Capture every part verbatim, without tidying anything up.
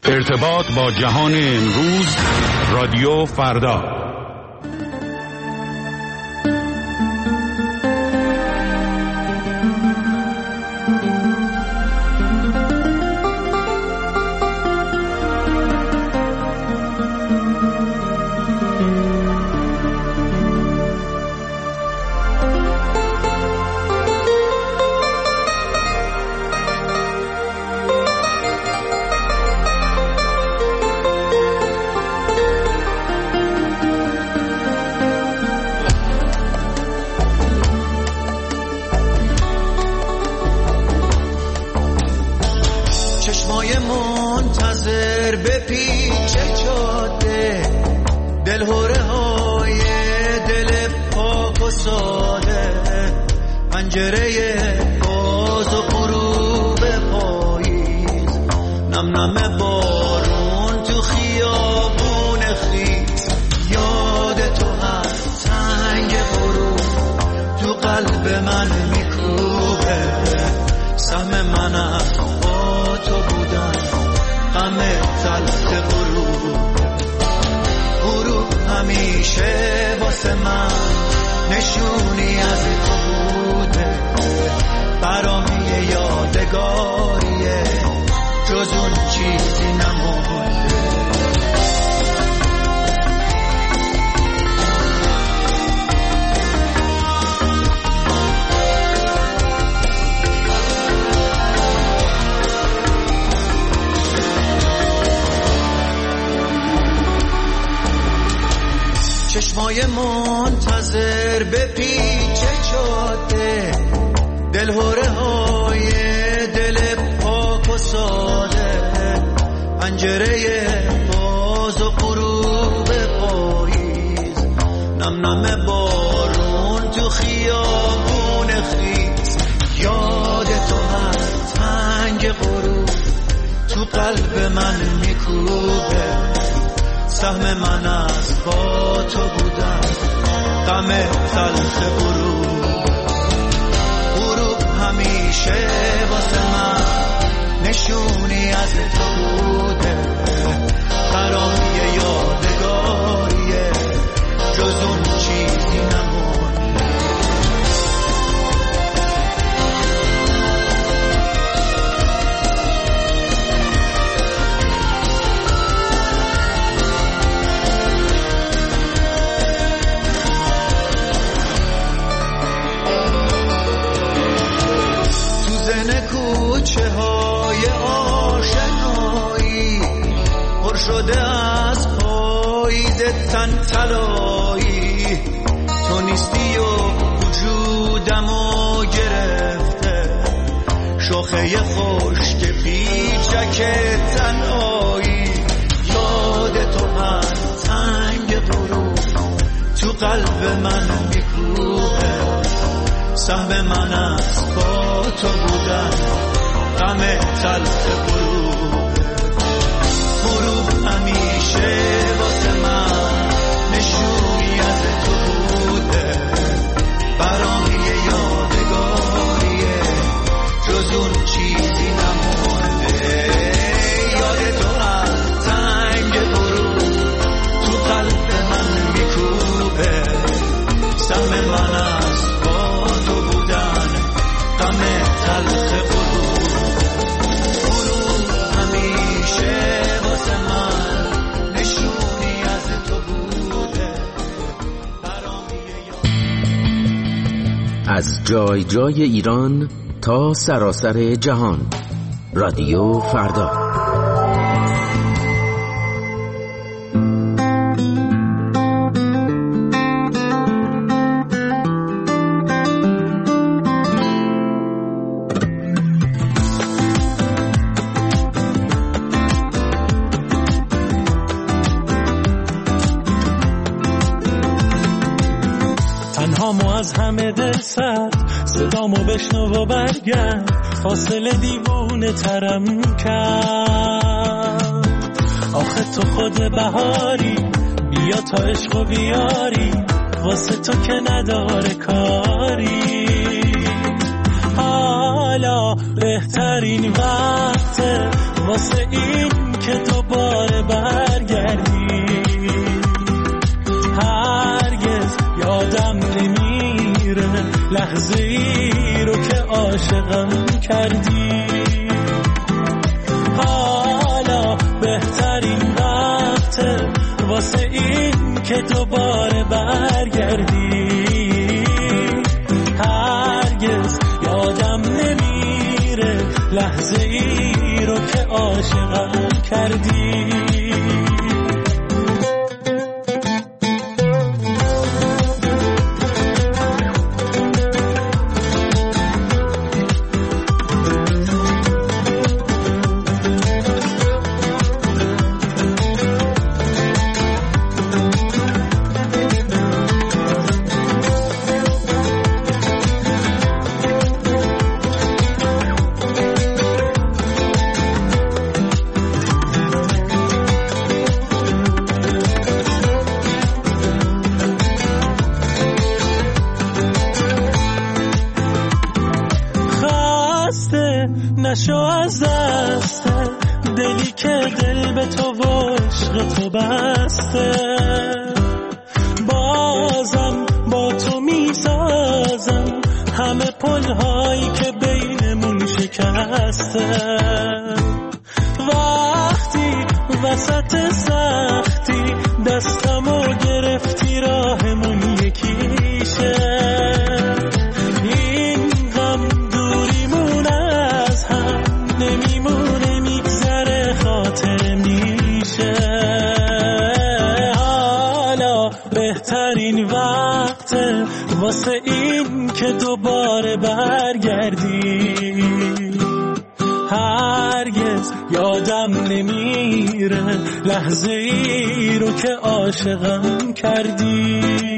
ارتباط با جهان امروز، رادیو فردا. چشمای منتظر به پیچ جاده، دلهوره های دل پاک و ساده، پنجره باز و غروب پاییز، نم نم بارون تو خیابون خیز، یاد تو هر تنگ غروب تو قلب من میکوبه، سهم من از با تو بودن، غم تلخ غروب غروب همیشه واسه من نشونی از تو بوده، برام یه یادگاریه جز اون چیزی نمونده. کوچه های آشنایی پر شده از پاییز تن طلایی، تو نیستی و وجودمو گرفته، شاخه خشک پیچک تنهایی، یاد تو هر تنگ غروب تو قلب من میکوبه، سهم من از با تو بودن، غم تلخ غروب غروب همیشه واسه من نشونی از تو بوده، برام یه یادگاریه جز اون چیزی نمونده، یاد تو هر تنگ غروب تو قلب من میکوبه، سهم من از با تو بودن، غم تلخ غروب غروب همیشه واسه من نشونی از تو بوده، برام از جای جای ایران تا سراسر جهان، رادیو فردا. از همه دل سرد صدامو بشنو و برگرد، فاصله دیوونه ترم کرد، آخه تو خود بهاری، بیا تا عشق و بیاری، واسه تو که نداره کاری، حالا بهترین وقت واسه این که دوباره برگردی. هرگز یادم نمیره لحظه ای رو که عاشقم کردی. حالا بهترین وقته واسه این که دوباره برگردی. هرگز یادم نمیره لحظه ای رو که عاشقم کردی. نشو از دست دلی که دل به تو و عشق تو بسته. بازم با تو میسازم همه پلهایی که بینمون شکسته. وقتی وسط سختی دستمو گرفتی راهمون یکیشه. نمیمونه میگذره خاطر میشه. حالا بهترین وقته واسه این که دوباره برگردی. هرگز یادم نمیره لحظه ای رو که عاشقم کردی.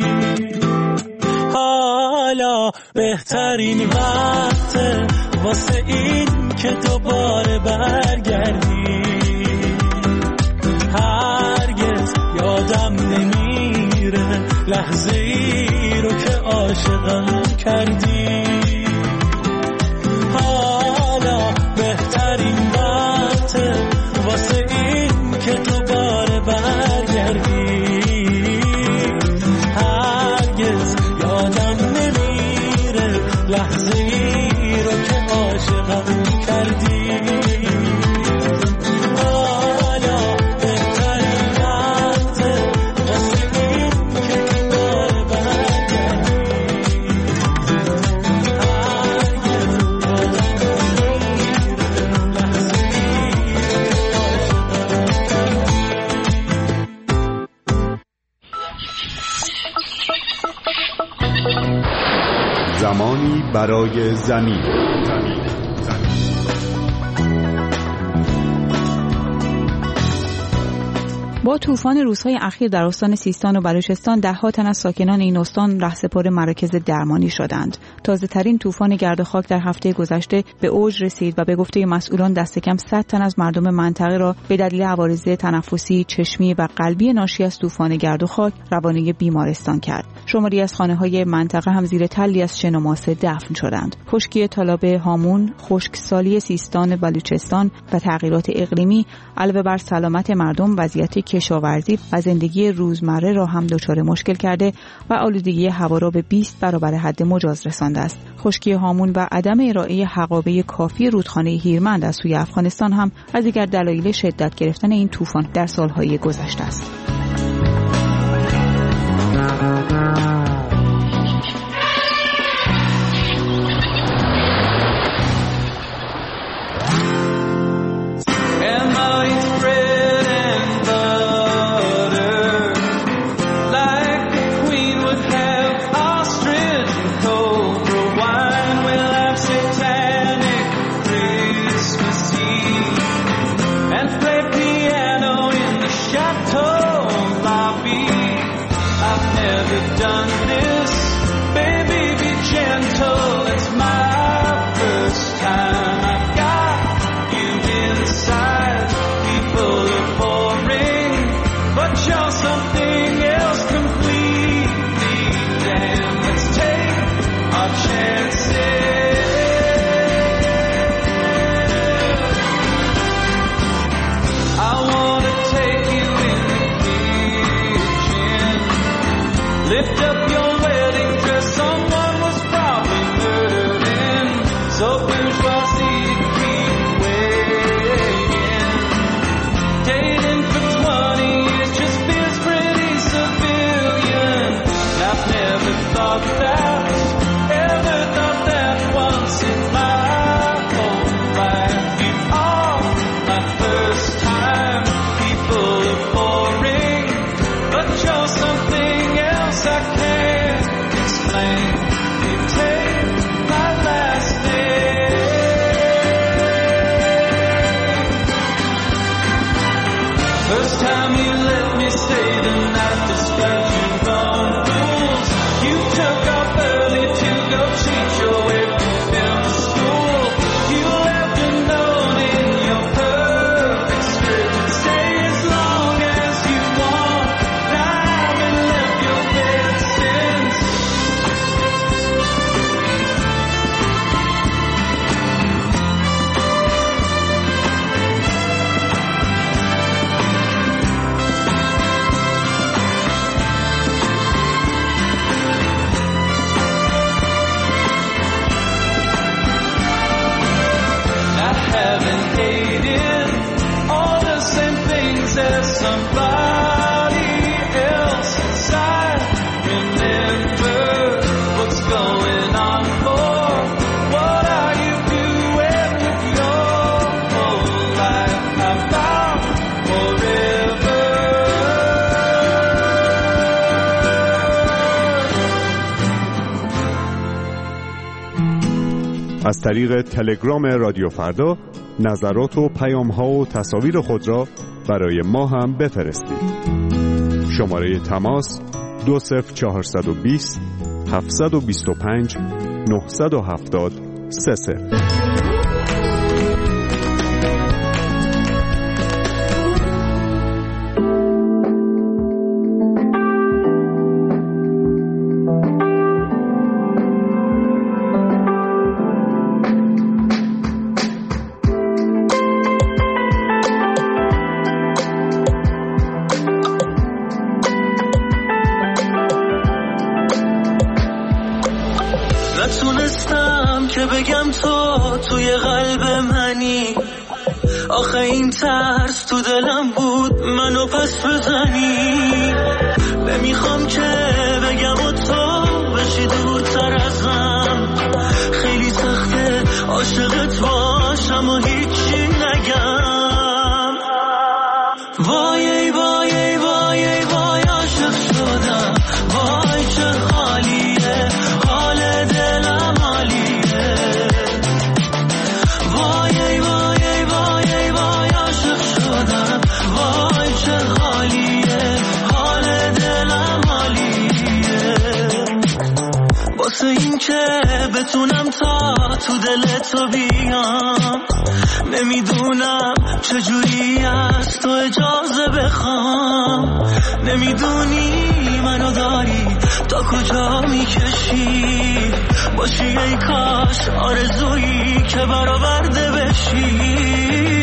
حالا بهترین وقته واسه این که دوباره برگردی. هرگز یادم نمیره لحظه ای رو که عاشقم کردی. حالا بهترین وقته واسه این که دوباره برگردی. هرگز یادم نمیره لحظه ای رو که عاشقم کردی. حالا بهترین وقته واسه این که دوباره برگردی. هرگز یادم نمیره لحظه ای زمانی برای زمین. با طوفان روزهای اخیر در استان سیستان و بلوچستان ده‌ها تن از ساکنان این استان رهسپار مراکز درمانی شدند. تازه‌ترین طوفان گرد و خاک در هفته گذشته به اوج رسید و به گفته مسئولان دست کم صد تن از مردم منطقه را به دلیل عوارض تنفسی، چشمی و قلبی ناشی از طوفان گرد و خاک روانه بیمارستان کرد. شماری از خانه‌های منطقه هم زیر تلی از شن و ماسه دفن شدند. خشکی تالاب هامون، خشکسالی سیستان بلوچستان و تغییرات اقلیمی علاوه بر سلامت مردم وضعیت کشاورزی و زندگی روزمره را هم دچار مشکل کرده و آلودگی هوا را به بیست برابر حد مجاز رسانده است. خشکی هامون و عدم ارائه حقابه کافی رودخانه هیرمند از سوی افغانستان هم از دیگر دلایل شدت گرفتن این طوفان در سالهای گذشته است. Piano in the chateau. first time you let me stay the night despite your own rules. You took off early to go cheat your way from film school. You left a note in your perfect script. Stay as long as you want. I haven't left your bed since. Haven't hated all the same things as somebody else inside. Remember what's going on for. What are you doing with your whole life? About forever. از طریق تلگرام رادیو فردا نظرات و پیام‌ها و تصاویر خود را برای ما هم بفرستید. شماره تماس دو صفر چهارصد و بیست هفتصد و بیست و پنج نهصد و هفتاد سه صفر. نتونستم که بگم تو توی قلب منی. آخه این ترس تو دلم بود منو پس بزنی. نمیخوام که بگم و تو بشی دورتر ازم. خیلی سخته عاشقت باشم و هیچی نگم. وای ای وای ای وای ای وای عاشق شدم. وای چه حالیه حال دلم حالیه. وای ای وای ای وای ای وای عاشق شدم. وای چه حالیه حال دلم حالیه. واسه این که بتونم تا تو دل تو بیام. نمیدونم چجوری از تو اجازه بخوام. نمیدونی منو داری تا کجا میکشی. باشی ای کاش آرزویی که برآورده بشی.